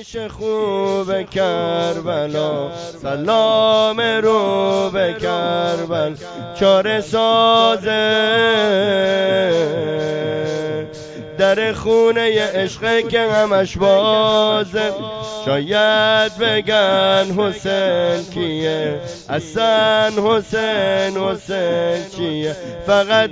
پیش خوب کربلا، سلام رو به کربل چاره سازه. در خونه عشق که همش بازه، شاید بگن حسین کیه، اصلا حسین چیه. فقط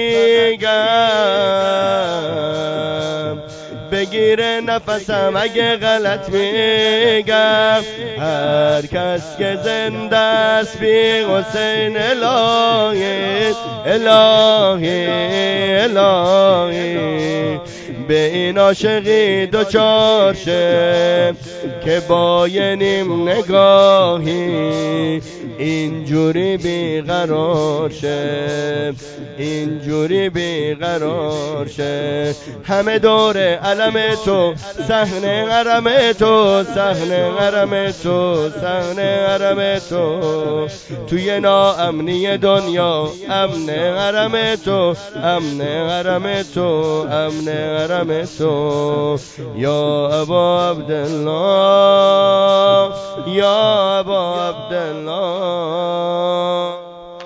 میگم بگیره نفسم اگه غلط میگم، هر کس که زنده است بی حسین الهی الهی الهی به این عاشقی دوچار شه که با یه نیم نگاهی اینجوری بیقرار شه، اینجوری بیقرار شه. همه دور علم تو، صحنه حرم تو، صحنه حرم تو، صحنه حرم تو، توی ناامنی دنیا امن حرم تو، امن حرم تو، امن حرم تو. یا ابا عبدالله، یا ابا عبدالله.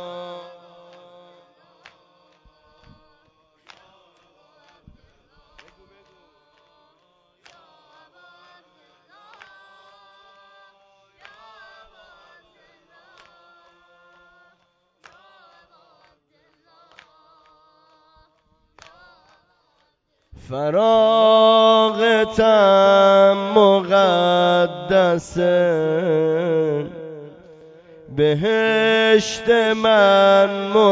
فراغتم مقدسه، بهشت من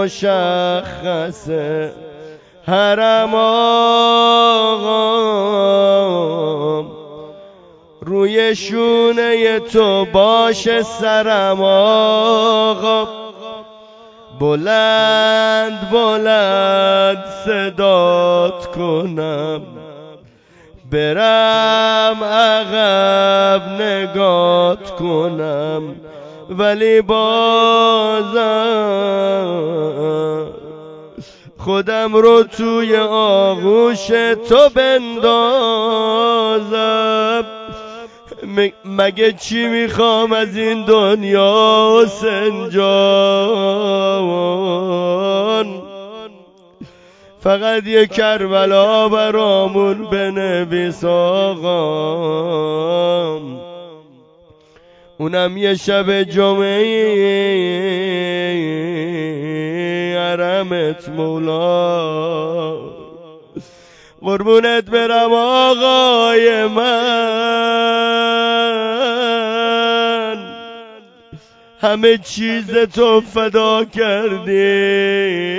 مشخصه، حرم آقام روی شونه تو باشه سرم آقا، بلند بلند صدات کنم، برم عقب نگات کنم، ولی بازم خودم رو توی آغوش تو بندازم. مگه چی میخوام از این دنیا حسین جان؟ فقط یه کربلا برامون بنویس آقا، اونم یه شب جمعه حرمت مولا. قربونت برم آقای من، همه چیز تو فدا کردی،